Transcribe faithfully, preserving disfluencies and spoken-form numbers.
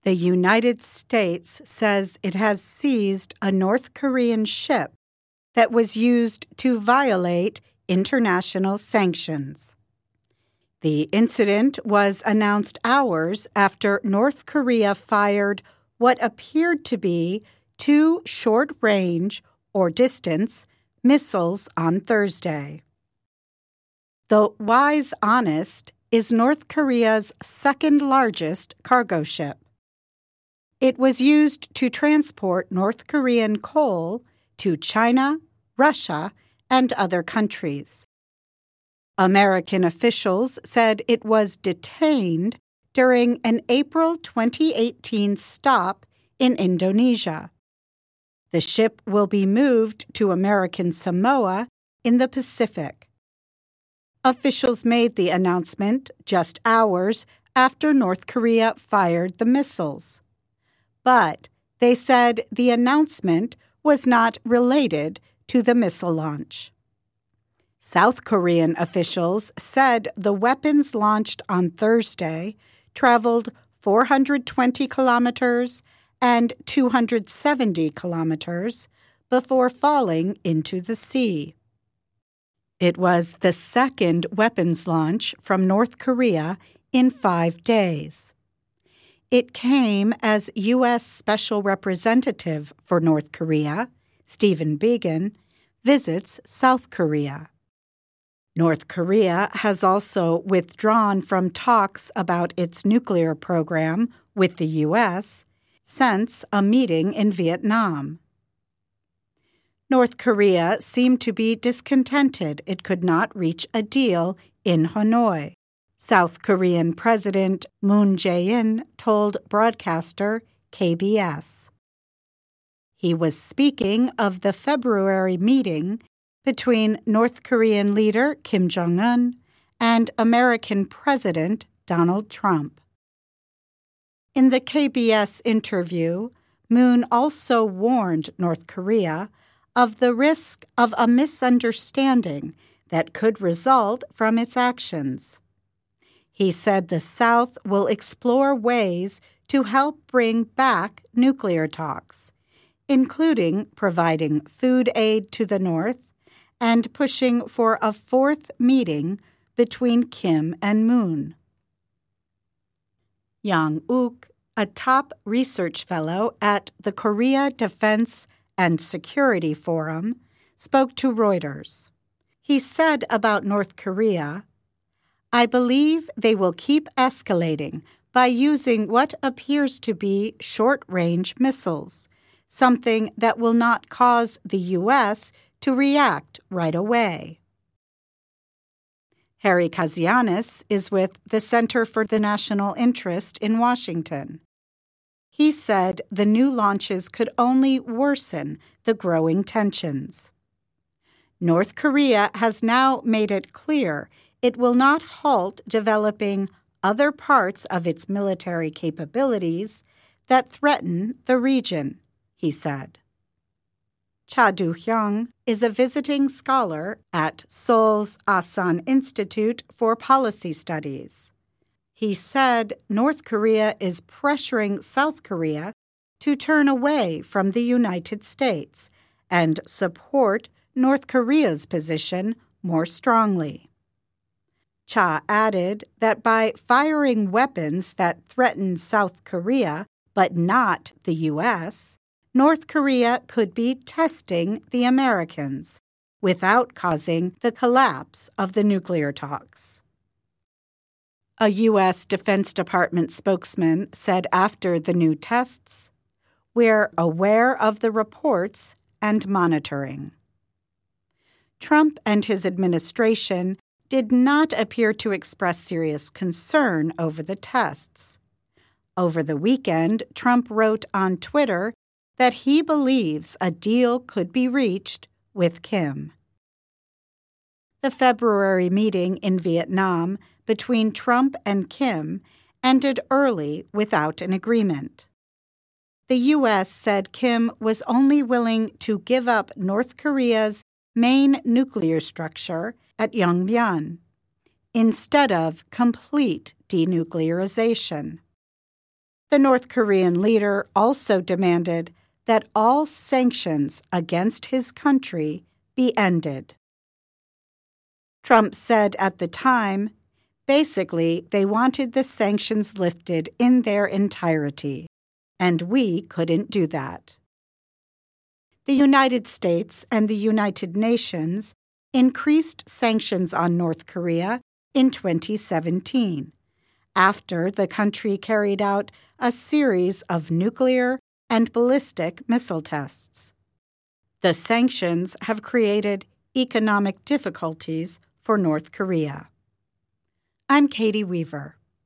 The United States says it has seized a North Korean ship that was used to violate international sanctions. The incident was announced hours after North Korea fired what appeared to be two short-range or distance missiles on Thursday. The Wise Honest is North Korea's second-largest cargo ship. It was used to transport North Korean coal to China, Russia, and other countries. American officials said it was detained during an April twenty eighteen stop in Indonesia. The ship will be moved to American Samoa in the Pacific. Officials made the announcement just hours after North Korea fired the missiles. But they said the announcement was not related to the missile launch. South Korean officials said the weapons launched on Thursday traveled four hundred twenty kilometers and two hundred seventy kilometers before falling into the sea. It was the second weapons launch from North Korea in five days. It came as U S Special Representative for North Korea, Stephen Biegun, visits South Korea. North Korea has also withdrawn from talks about its nuclear program with the U S since a meeting in Vietnam. North Korea seemed to be discontented it could not reach a deal in Hanoi. South Korean President Moon Jae-in told broadcaster K B S. He was speaking of the February meeting between North Korean leader Kim Jong-un and American President Donald Trump. In the K B S interview, Moon also warned North Korea of the risk of a misunderstanding that could result from its actions. He said the South will explore ways to help bring back nuclear talks, including providing food aid to the North and pushing for a fourth meeting between Kim and Moon. Yang Uk, a top research fellow at the Korea Defense and Security Forum, spoke to Reuters. He said about North Korea, "I believe they will keep escalating by using what appears to be short-range missiles, something that will not cause the U S to react right away." Harry Kazianis is with the Center for the National Interest in Washington. He said the new launches could only worsen the growing tensions. North Korea has now made it clear it will not halt developing other parts of its military capabilities that threaten the region, he said. Cha Do-hyung is a visiting scholar at Seoul's Asan Institute for Policy Studies. He said North Korea is pressuring South Korea to turn away from the United States and support North Korea's position more strongly. Cha added that by firing weapons that threaten South Korea but not the U S, North Korea could be testing the Americans without causing the collapse of the nuclear talks. A U S Defense Department spokesman said after the new tests, "We're aware of the reports and monitoring." Trump and his administration did not appear to express serious concern over the tests. Over the weekend, Trump wrote on Twitter that he believes a deal could be reached with Kim. The February meeting in Vietnam between Trump and Kim ended early without an agreement. The U S said Kim was only willing to give up North Korea's main nuclear structure at Yongbyon instead of complete denuclearization. The North Korean leader also demanded that all sanctions against his country be ended. Trump said at the time, basically, they wanted the sanctions lifted in their entirety, and we couldn't do that. The United States and the United Nations increased sanctions on North Korea in twenty seventeen, after the country carried out a series of nuclear and ballistic missile tests. The sanctions have created economic difficulties for North Korea. I'm Katie Weaver.